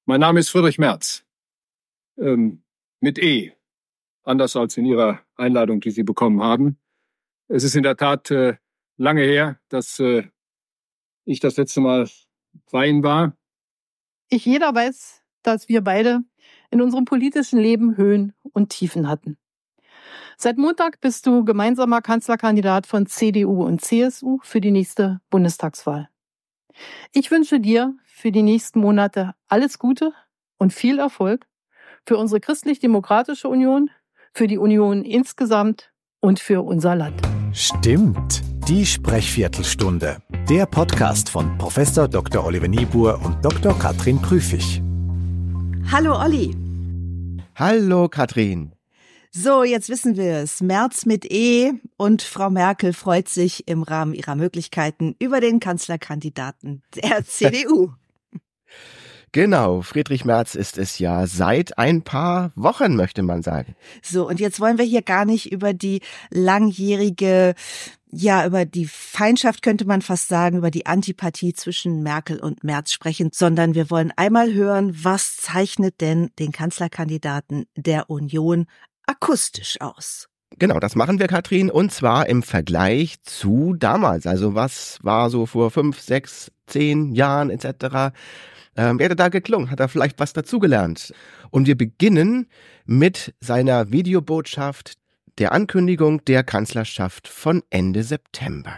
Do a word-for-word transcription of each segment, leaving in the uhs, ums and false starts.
Mein Name ist Friedrich Merz. Ähm, mit E. Anders als in Ihrer Einladung, die Sie bekommen haben. Es ist in der Tat äh, lange her, dass äh, ich das letzte Mal bei Ihnen war. Ich jeder weiß, dass wir beide in unserem politischen Leben Höhen und Tiefen hatten. Seit Montag bist du gemeinsamer Kanzlerkandidat von C D U und C S U für die nächste Bundestagswahl. Ich wünsche dir für die nächsten Monate alles Gute und viel Erfolg für unsere Christlich-Demokratische Union, für die Union insgesamt und für unser Land. Stimmt, die Sprechviertelstunde. Der Podcast von Professor Doktor Oliver Niebuhr und Doktor Katrin Prüfig. Hallo Olli. Hallo Katrin. So, jetzt wissen wir es. Merz mit E und Frau Merkel freut sich im Rahmen ihrer Möglichkeiten über den Kanzlerkandidaten der C D U. Genau, Friedrich Merz ist es ja seit ein paar Wochen, möchte man sagen. So, und jetzt wollen wir hier gar nicht über die langjährige, ja, über die Feindschaft könnte man fast sagen, über die Antipathie zwischen Merkel und Merz sprechen, sondern wir wollen einmal hören, was zeichnet denn den Kanzlerkandidaten der Union akustisch aus? Genau, das machen wir, Katrin, und zwar im Vergleich zu damals. Also was war so vor fünf, sechs, zehn Jahren et cetera. Ähm, wer hat da geklungen? Hat er vielleicht was dazugelernt? Und wir beginnen mit seiner Videobotschaft der Ankündigung der Kanzlerschaft von Ende September.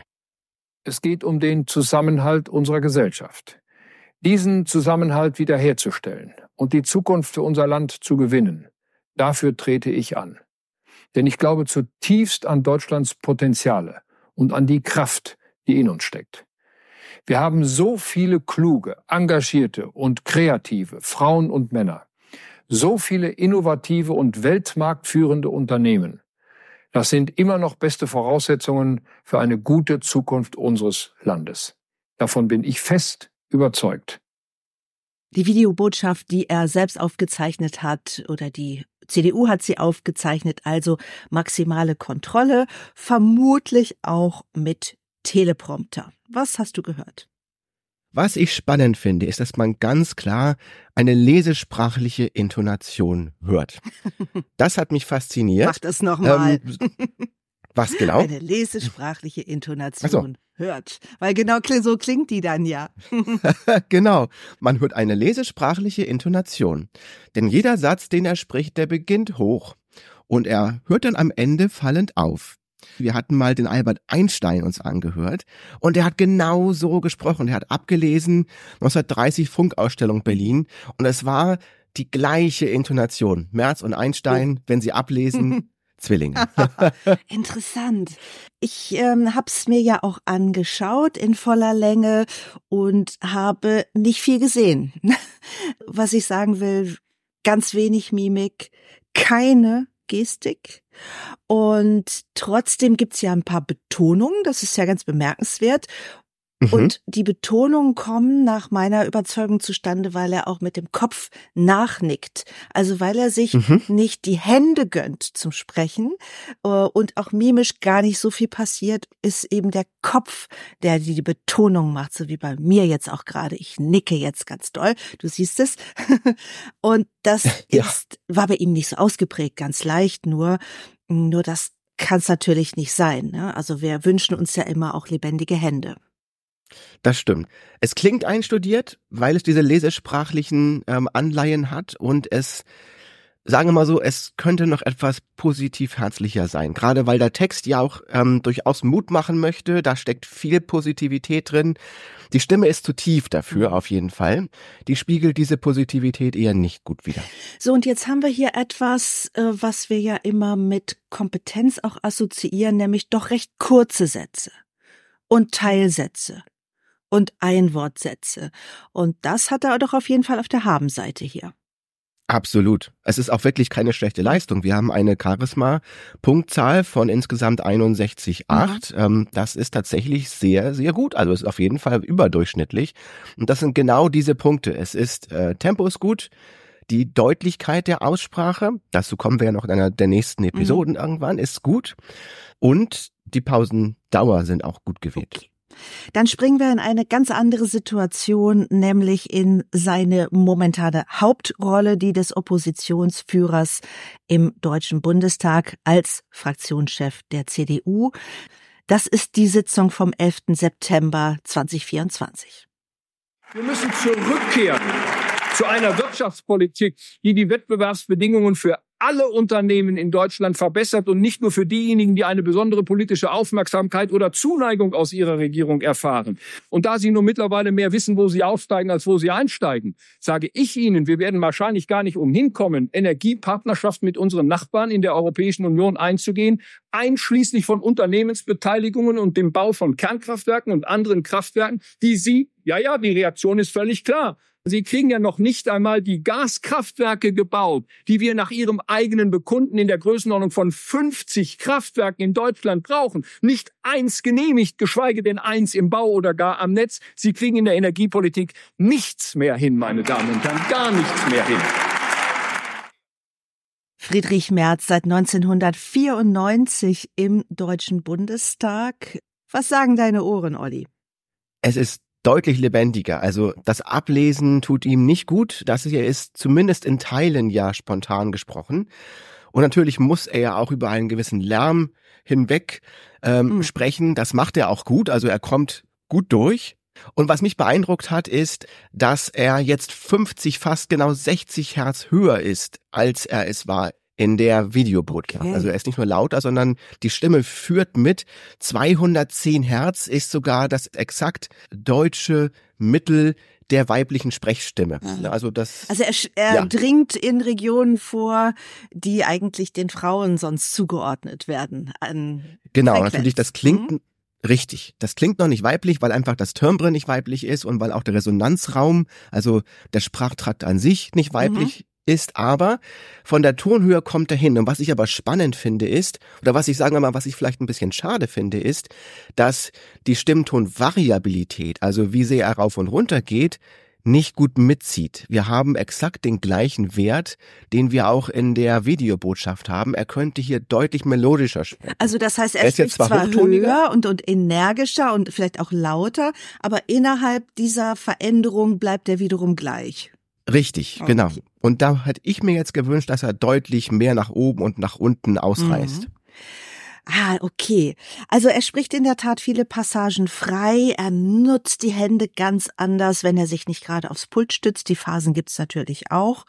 Es geht um den Zusammenhalt unserer Gesellschaft. Diesen Zusammenhalt wiederherzustellen und die Zukunft für unser Land zu gewinnen. Dafür trete ich an. Denn ich glaube zutiefst an Deutschlands Potenziale und an die Kraft, die in uns steckt. Wir haben so viele kluge, engagierte und kreative Frauen und Männer, so viele innovative und weltmarktführende Unternehmen. Das sind immer noch beste Voraussetzungen für eine gute Zukunft unseres Landes. Davon bin ich fest überzeugt. Die Videobotschaft, die er selbst aufgezeichnet hat, oder die C D U hat sie aufgezeichnet, also maximale Kontrolle, vermutlich auch mit Teleprompter. Was hast du gehört? Was ich spannend finde, ist, dass man ganz klar eine lesesprachliche Intonation hört. Das hat mich fasziniert. Mach das nochmal. Ähm, was genau? Eine lesesprachliche Intonation so. hört. Weil genau so klingt die dann ja. Genau, man hört eine lesesprachliche Intonation. Denn jeder Satz, den er spricht, der beginnt hoch. Und er hört dann am Ende fallend auf. Wir hatten mal den Albert Einstein uns angehört und der hat genau so gesprochen. Er hat abgelesen, neunzehnhundertdreißig Funkausstellung Berlin, und es war die gleiche Intonation. Merz und Einstein, wenn sie ablesen, Zwillinge. Interessant. Ich ähm, habe es mir ja auch angeschaut in voller Länge und habe nicht viel gesehen. Was ich sagen will, ganz wenig Mimik, keine Gestik. Und trotzdem gibt's ja ein paar Betonungen, das ist ja ganz bemerkenswert. Mhm. Und die Betonungen kommen nach meiner Überzeugung zustande, weil er auch mit dem Kopf nachnickt. Also weil er sich mhm. nicht die Hände gönnt zum Sprechen und auch mimisch gar nicht so viel passiert, ist eben der Kopf, der die Betonung macht, so wie bei mir jetzt auch gerade. Ich nicke jetzt ganz doll, du siehst es. Und das ja. ist, war bei ihm nicht so ausgeprägt, ganz leicht, nur, nur das kann es natürlich nicht sein. Ne? Also wir wünschen uns ja immer auch lebendige Hände. Das stimmt. Es klingt einstudiert, weil es diese lesesprachlichen ähm, Anleihen hat, und es, sagen wir mal so, es könnte noch etwas positiv herzlicher sein. Gerade weil der Text ja auch ähm, durchaus Mut machen möchte, da steckt viel Positivität drin. Die Stimme ist zu tief dafür, auf jeden Fall. Die spiegelt diese Positivität eher nicht gut wider. So, und jetzt haben wir hier etwas, äh, was wir ja immer mit Kompetenz auch assoziieren, nämlich doch recht kurze Sätze und Teilsätze und Einwortsätze. Und das hat er doch auf jeden Fall auf der Habenseite hier. Absolut. Es ist auch wirklich keine schlechte Leistung. Wir haben eine Charisma-Punktzahl von insgesamt einundsechzig Komma acht. Mhm. Ähm, das ist tatsächlich sehr, sehr gut. Also es ist auf jeden Fall überdurchschnittlich. Und das sind genau diese Punkte. Es ist, äh, Tempo ist gut. Die Deutlichkeit der Aussprache, dazu kommen wir ja noch in einer der nächsten Episoden mhm. irgendwann, ist gut. Und die Pausendauer sind auch gut gewählt. Okay. Dann springen wir in eine ganz andere Situation, nämlich in seine momentane Hauptrolle, die des Oppositionsführers im Deutschen Bundestag als Fraktionschef der C D U. Das ist die Sitzung vom elften September zweitausendvierundzwanzig. Wir müssen zurückkehren zu einer Wirtschaftspolitik, die die Wettbewerbsbedingungen für alle Unternehmen in Deutschland verbessert und nicht nur für diejenigen, die eine besondere politische Aufmerksamkeit oder Zuneigung aus ihrer Regierung erfahren. Und da Sie nur mittlerweile mehr wissen, wo Sie aussteigen, als wo Sie einsteigen, sage ich Ihnen, wir werden wahrscheinlich gar nicht umhin kommen, Energiepartnerschaft mit unseren Nachbarn in der Europäischen Union einzugehen, einschließlich von Unternehmensbeteiligungen und dem Bau von Kernkraftwerken und anderen Kraftwerken, die Sie, ja, ja, die Reaktion ist völlig klar. Sie kriegen ja noch nicht einmal die Gaskraftwerke gebaut, die wir nach Ihrem eigenen Bekunden in der Größenordnung von fünfzig Kraftwerken in Deutschland brauchen. Nicht eins genehmigt, geschweige denn eins im Bau oder gar am Netz. Sie kriegen in der Energiepolitik nichts mehr hin, meine Damen und Herren, gar nichts mehr hin. Friedrich Merz seit neunzehnhundertvierundneunzig im Deutschen Bundestag. Was sagen deine Ohren, Olli? Es ist deutlich lebendiger. Also das Ablesen tut ihm nicht gut. Das hier ist zumindest in Teilen ja spontan gesprochen. Und natürlich muss er ja auch über einen gewissen Lärm hinweg ähm, mhm. sprechen. Das macht er auch gut. Also er kommt gut durch. Und was mich beeindruckt hat, ist, dass er jetzt fünfzig, fast genau sechzig Hertz höher ist, als er es war in der Videobotschaft. Okay. Also er ist nicht nur lauter, sondern die Stimme führt mit. zweihundertzehn Hertz ist sogar das exakt deutsche Mittel der weiblichen Sprechstimme. Ja. Also das. Also er, er ja. dringt in Regionen vor, die eigentlich den Frauen sonst zugeordnet werden. An genau, Frequenz. Natürlich, das klingt mhm. richtig. Das klingt noch nicht weiblich, weil einfach das Timbre nicht weiblich ist und weil auch der Resonanzraum, also der Sprachtrakt an sich nicht weiblich mhm. ist, aber von der Tonhöhe kommt er hin. Und was ich aber spannend finde ist, oder was ich sagen wir mal, was ich vielleicht ein bisschen schade finde, ist, dass die Stimmtonvariabilität, also wie sehr er rauf und runter geht, nicht gut mitzieht. Wir haben exakt den gleichen Wert, den wir auch in der Videobotschaft haben. Er könnte hier deutlich melodischer sprechen. Also das heißt, er, er ist spricht jetzt zwar, zwar höher und, und energischer und vielleicht auch lauter, aber innerhalb dieser Veränderung bleibt er wiederum gleich. Richtig, okay. Genau. Und da hätte ich mir jetzt gewünscht, dass er deutlich mehr nach oben und nach unten ausreißt. Mhm. Ah, okay. Also er spricht in der Tat viele Passagen frei. Er nutzt die Hände ganz anders, wenn er sich nicht gerade aufs Pult stützt. Die Phasen gibt's natürlich auch.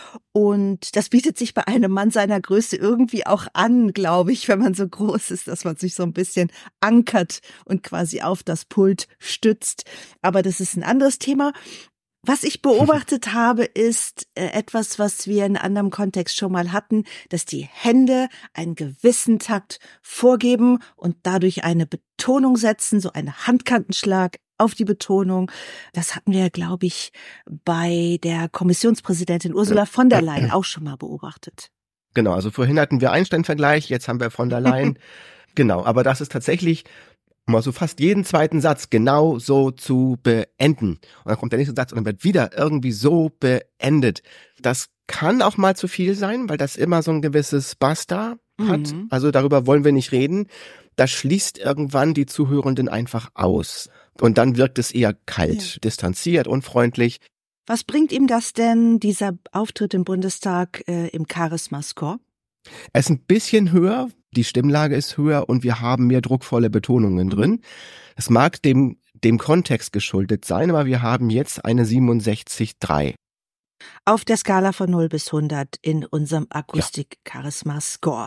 Und das bietet sich bei einem Mann seiner Größe irgendwie auch an, glaube ich, wenn man so groß ist, dass man sich so ein bisschen ankert und quasi auf das Pult stützt. Aber das ist ein anderes Thema. Was ich beobachtet habe, ist äh, etwas, was wir in anderem Kontext schon mal hatten, dass die Hände einen gewissen Takt vorgeben und dadurch eine Betonung setzen, so einen Handkantenschlag auf die Betonung. Das hatten wir, glaube ich, bei der Kommissionspräsidentin Ursula von der Leyen auch schon mal beobachtet. Genau, also vorhin hatten wir Einstein-Vergleich, jetzt haben wir von der Leyen. Genau, aber das ist tatsächlich mal so fast jeden zweiten Satz genau so zu beenden. Und dann kommt der nächste Satz und dann wird wieder irgendwie so beendet. Das kann auch mal zu viel sein, weil das immer so ein gewisses Basta hat. Mhm. Also darüber wollen wir nicht reden. Das schließt irgendwann die Zuhörenden einfach aus. Und dann wirkt es eher kalt, ja. distanziert, unfreundlich. Was bringt ihm das denn, dieser Auftritt im Bundestag äh, im Charisma-Score? Er ist ein bisschen höher, die Stimmlage ist höher und wir haben mehr druckvolle Betonungen drin. Es mag dem, dem Kontext geschuldet sein, aber wir haben jetzt eine siebenundsechzig Komma drei. Auf der Skala von null bis hundert in unserem Akustik-Charisma-Score.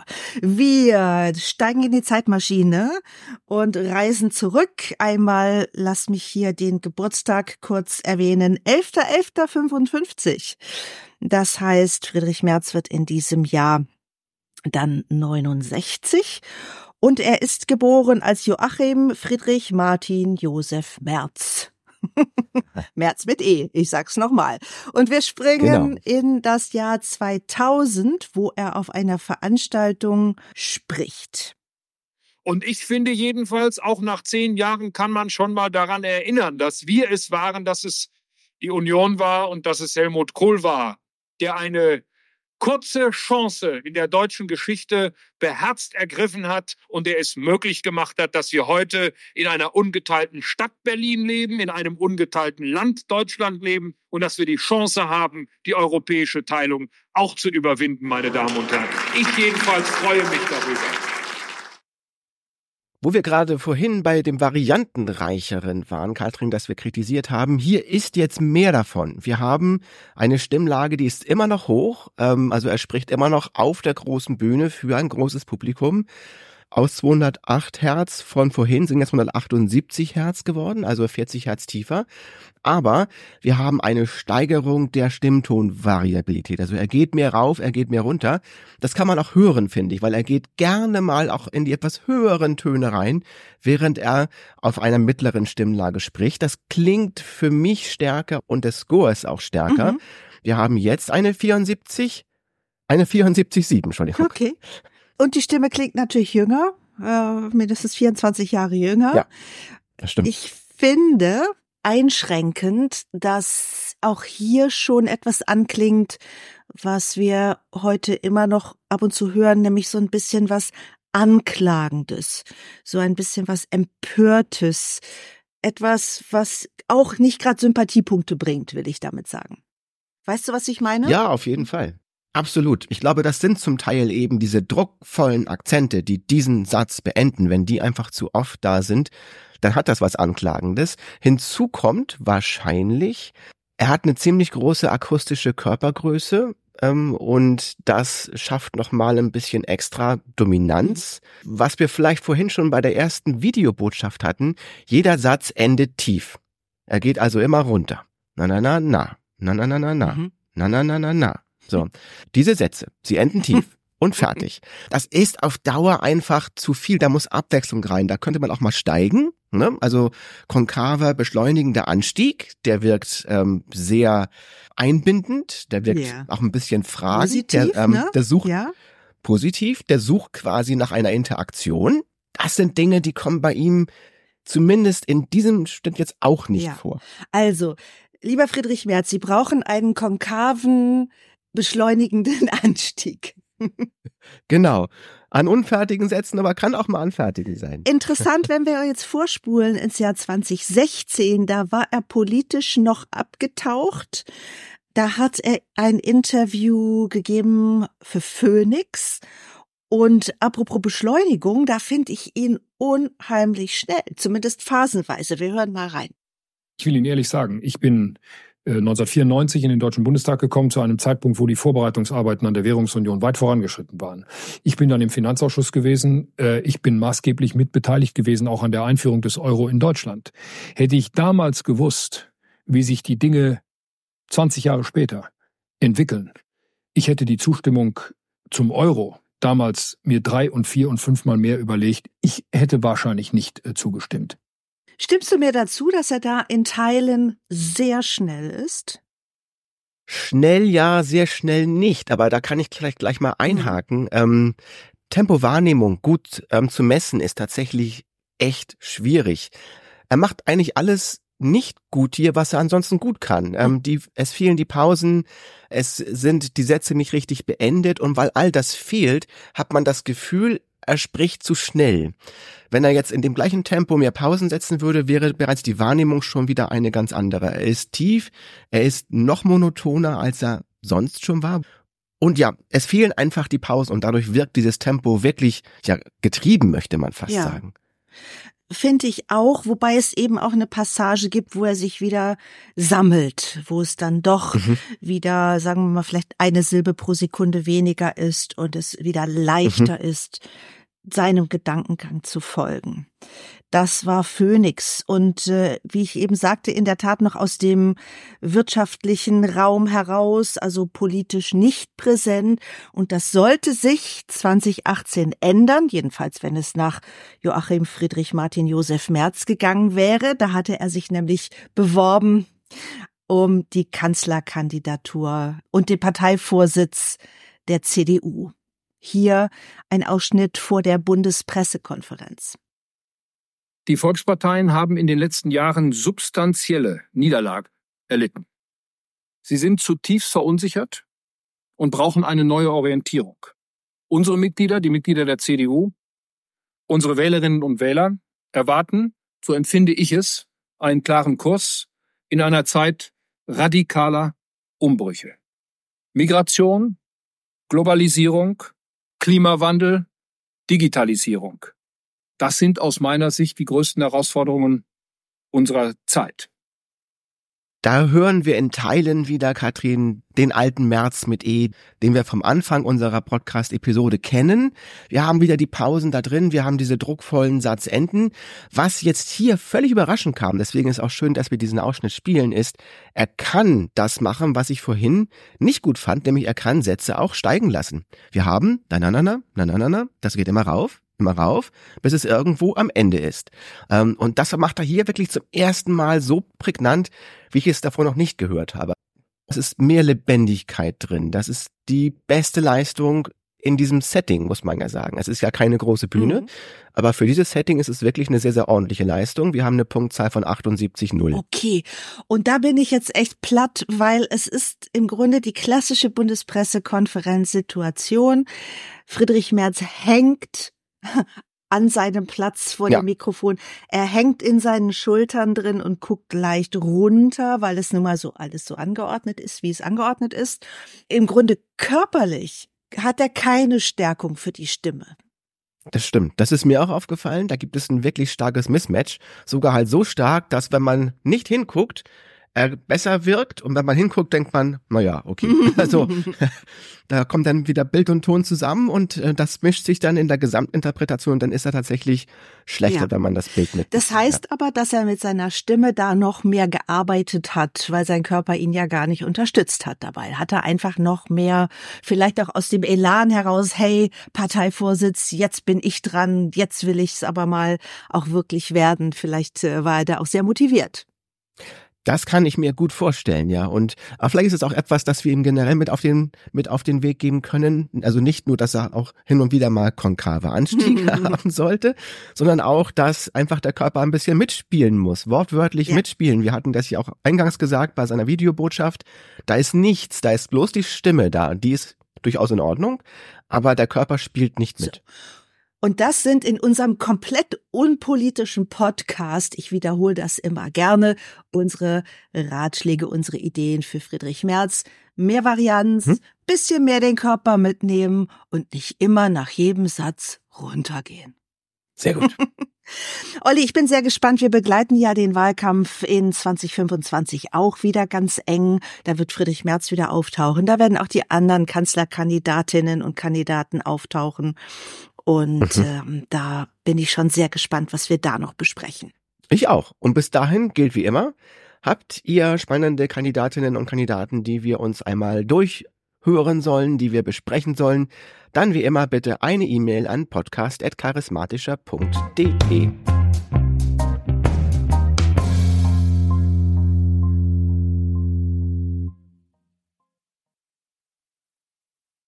Wir steigen in die Zeitmaschine und reisen zurück. Einmal, lass mich hier den Geburtstag kurz erwähnen. elfter elfter fünfundfünfzig. Das heißt, Friedrich Merz wird in diesem Jahr dann neunundsechzig und er ist geboren als Joachim Friedrich Martin Josef Merz. Merz mit E, ich sag's nochmal. Und wir springen genau. in das Jahr zweitausend, wo er auf einer Veranstaltung spricht. Und ich finde jedenfalls, auch nach zehn Jahren kann man schon mal daran erinnern, dass wir es waren, dass es die Union war und dass es Helmut Kohl war, der eine kurze Chance in der deutschen Geschichte beherzt ergriffen hat und der es möglich gemacht hat, dass wir heute in einer ungeteilten Stadt Berlin leben, in einem ungeteilten Land Deutschland leben und dass wir die Chance haben, die europäische Teilung auch zu überwinden, meine Damen und Herren. Ich jedenfalls freue mich darüber. Wo wir gerade vorhin bei dem Variantenreicheren waren, Katrin, das wir kritisiert haben, hier ist jetzt mehr davon. Wir haben eine Stimmlage, die ist immer noch hoch, ähm, also er spricht immer noch auf der großen Bühne für ein großes Publikum. Aus zweihundertacht Hertz von vorhin sind jetzt hundertachtundsiebzig Hertz geworden, also vierzig Hertz tiefer. Aber wir haben eine Steigerung der Stimmtonvariabilität. Also er geht mehr rauf, er geht mehr runter. Das kann man auch hören, finde ich, weil er geht gerne mal auch in die etwas höheren Töne rein, während er auf einer mittleren Stimmlage spricht. Das klingt für mich stärker und der Score ist auch stärker. Mhm. Wir haben jetzt eine vierundsiebzig, eine vierundsiebzig Komma sieben, Entschuldigung. Okay. Und die Stimme klingt natürlich jünger, äh, mindestens vierundzwanzig Jahre jünger. Ja, das stimmt. Ich finde einschränkend, dass auch hier schon etwas anklingt, was wir heute immer noch ab und zu hören, nämlich so ein bisschen was Anklagendes, so ein bisschen was Empörtes, etwas, was auch nicht gerade Sympathiepunkte bringt, will ich damit sagen. Weißt du, was ich meine? Ja, auf jeden Fall. Absolut. Ich glaube, das sind zum Teil eben diese druckvollen Akzente, die diesen Satz beenden. Wenn die einfach zu oft da sind, dann hat das was Anklagendes. Hinzu kommt wahrscheinlich, er hat eine ziemlich große akustische Körpergröße ähm, und das schafft nochmal ein bisschen extra Dominanz. Was wir vielleicht vorhin schon bei der ersten Videobotschaft hatten, jeder Satz endet tief. Er geht also immer runter. Na, na, na, na. Na, na, na, na, na. Mhm. Na, na, na, na, na. So, diese Sätze, sie enden tief und fertig. Das ist auf Dauer einfach zu viel, da muss Abwechslung rein. Da könnte man auch mal steigen, ne? Also konkaver, beschleunigender Anstieg, der wirkt ähm, sehr einbindend, der wirkt yeah. auch ein bisschen fragend. Positiv, der, ähm, ne? der sucht ja. positiv, der sucht quasi nach einer Interaktion. Das sind Dinge, die kommen bei ihm zumindest in diesem Stück jetzt auch nicht ja. vor. Also, lieber Friedrich Merz, Sie brauchen einen konkaven, beschleunigenden Anstieg. Genau. An unfertigen Sätzen, aber kann auch mal an fertigen sein. Interessant, wenn wir jetzt vorspulen ins Jahr zwanzig sechzehn, da war er politisch noch abgetaucht. Da hat er ein Interview gegeben für Phoenix. Und apropos Beschleunigung, da finde ich ihn unheimlich schnell, zumindest phasenweise. Wir hören mal rein. Ich will Ihnen ehrlich sagen, ich bin neunzehnhundertvierundneunzig in den Deutschen Bundestag gekommen, zu einem Zeitpunkt, wo die Vorbereitungsarbeiten an der Währungsunion weit vorangeschritten waren. Ich bin dann im Finanzausschuss gewesen. Ich bin maßgeblich mitbeteiligt gewesen, auch an der Einführung des Euro in Deutschland. Hätte ich damals gewusst, wie sich die Dinge zwanzig Jahre später entwickeln, ich hätte die Zustimmung zum Euro damals mir drei und vier und fünfmal mehr überlegt. Ich hätte wahrscheinlich nicht äh, zugestimmt. Stimmst du mir dazu, dass er da in Teilen sehr schnell ist? Schnell ja, sehr schnell nicht, aber da kann ich vielleicht gleich mal einhaken. Mhm. Ähm, Tempowahrnehmung gut ähm, zu messen ist tatsächlich echt schwierig. Er macht eigentlich alles nicht gut hier, was er ansonsten gut kann. Ähm, die, es fehlen die Pausen, es sind die Sätze nicht richtig beendet und weil all das fehlt, hat man das Gefühl, er spricht zu schnell. Wenn er jetzt in dem gleichen Tempo mehr Pausen setzen würde, wäre bereits die Wahrnehmung schon wieder eine ganz andere. Er ist tief, er ist noch monotoner, als er sonst schon war. Und ja, es fehlen einfach die Pausen und dadurch wirkt dieses Tempo wirklich, ja, getrieben, möchte man fast ja. sagen. Finde ich auch, wobei es eben auch eine Passage gibt, wo er sich wieder sammelt, wo es dann doch mhm. wieder, sagen wir mal, vielleicht eine Silbe pro Sekunde weniger ist und es wieder leichter mhm. ist, seinem Gedankengang zu folgen. Das war Phoenix und äh, wie ich eben sagte, in der Tat noch aus dem wirtschaftlichen Raum heraus, also politisch nicht präsent. Und das sollte sich zwanzig achtzehn ändern, jedenfalls wenn es nach Joachim Friedrich Martin Joseph Merz gegangen wäre. Da hatte er sich nämlich beworben um die Kanzlerkandidatur und den Parteivorsitz der C D U. Hier ein Ausschnitt vor der Bundespressekonferenz. Die Volksparteien haben in den letzten Jahren substanzielle Niederlagen erlitten. Sie sind zutiefst verunsichert und brauchen eine neue Orientierung. Unsere Mitglieder, die Mitglieder der C D U, unsere Wählerinnen und Wähler erwarten, so empfinde ich es, einen klaren Kurs in einer Zeit radikaler Umbrüche. Migration, Globalisierung, Klimawandel, Digitalisierung. Das sind aus meiner Sicht die größten Herausforderungen unserer Zeit. Da hören wir in Teilen wieder, Katrin, den alten Merz mit E, den wir vom Anfang unserer Podcast-Episode kennen. Wir haben wieder die Pausen da drin, wir haben diese druckvollen Satzenden. Was jetzt hier völlig überraschend kam, deswegen ist auch schön, dass wir diesen Ausschnitt spielen, ist, er kann das machen, was ich vorhin nicht gut fand, nämlich er kann Sätze auch steigen lassen. Wir haben, na na na na, na na na na, das geht immer rauf. immer rauf, bis es irgendwo am Ende ist. Ähm, und das macht er hier wirklich zum ersten Mal so prägnant, wie ich es davor noch nicht gehört habe. Es ist mehr Lebendigkeit drin. Das ist die beste Leistung in diesem Setting, muss man ja sagen. Es ist ja keine große Bühne, mhm. aber für dieses Setting ist es wirklich eine sehr, sehr ordentliche Leistung. Wir haben eine Punktzahl von achtundsiebzig Komma null. Okay, und da bin ich jetzt echt platt, weil es ist im Grunde die klassische Bundespressekonferenzsituation. Friedrich Merz hängt an seinem Platz vor ja. dem Mikrofon. Er hängt in seinen Schultern drin und guckt leicht runter, weil es nun mal so alles so angeordnet ist, wie es angeordnet ist. Im Grunde körperlich hat er keine Stärkung für die Stimme. Das stimmt. Das ist mir auch aufgefallen. Da gibt es ein wirklich starkes Mismatch. Sogar halt so stark, dass wenn man nicht hinguckt, er besser wirkt, und wenn man hinguckt, denkt man, naja, okay. Also da kommt dann wieder Bild und Ton zusammen und äh, das mischt sich dann in der Gesamtinterpretation und dann ist er tatsächlich schlechter, ja. wenn man das Bild mit. Das heißt ja. aber, dass er mit seiner Stimme da noch mehr gearbeitet hat, weil sein Körper ihn ja gar nicht unterstützt hat dabei. Hat er einfach noch mehr, vielleicht auch aus dem Elan heraus, hey, Parteivorsitz, jetzt bin ich dran, jetzt will ich es aber mal auch wirklich werden. Vielleicht äh, war er da auch sehr motiviert. Das kann ich mir gut vorstellen, ja. Und aber vielleicht ist es auch etwas, das wir ihm generell mit auf den mit auf den Weg geben können. Also nicht nur, dass er auch hin und wieder mal konkave Anstiege haben sollte, sondern auch, dass einfach der Körper ein bisschen mitspielen muss, wortwörtlich ja. mitspielen. Wir hatten das ja auch eingangs gesagt bei seiner Videobotschaft. Da ist nichts, da ist bloß die Stimme da. Die ist durchaus in Ordnung, aber der Körper spielt nicht mit. So. Und das sind in unserem komplett unpolitischen Podcast, ich wiederhole das immer gerne, unsere Ratschläge, unsere Ideen für Friedrich Merz. Mehr Varianz, hm? bisschen mehr den Körper mitnehmen und nicht immer nach jedem Satz runtergehen. Sehr gut. Olli, ich bin sehr gespannt. Wir begleiten ja den Wahlkampf in zwanzig fünfundzwanzig auch wieder ganz eng. Da wird Friedrich Merz wieder auftauchen. Da werden auch die anderen Kanzlerkandidatinnen und Kandidaten auftauchen. Und mhm. ähm, da bin ich schon sehr gespannt, was wir da noch besprechen. Ich auch. Und bis dahin gilt wie immer, habt ihr spannende Kandidatinnen und Kandidaten, die wir uns einmal durchhören sollen, die wir besprechen sollen, dann wie immer bitte eine E-Mail an podcast at charismatischer punkt de.